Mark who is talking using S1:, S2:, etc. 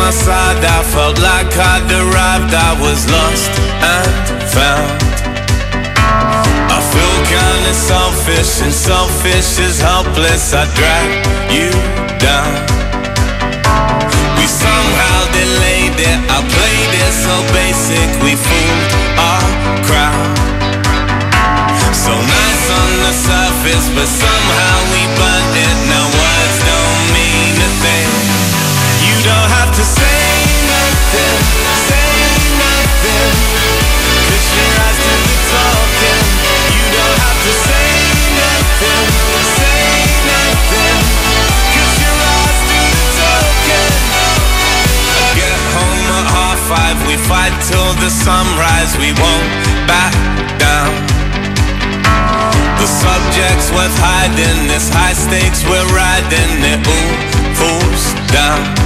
S1: my side, I felt like I'd arrived. I was lost and found. I feel kinda selfish, and selfish is helpless. I drag you down. We somehow delayed it, I played it so basic. We fooled our crowd. So nice on the surface, but somehow we burnt it. Now words don't mean a thing. You don't have to say nothing, say nothing, 'cause your eyes do the talking. You don't have to say nothing, say nothing, 'cause your eyes do the talking. I get home at 5:30, we fight till the sunrise. We won't back down. The subject's worth hiding, this high stakes we're riding. It all falls down.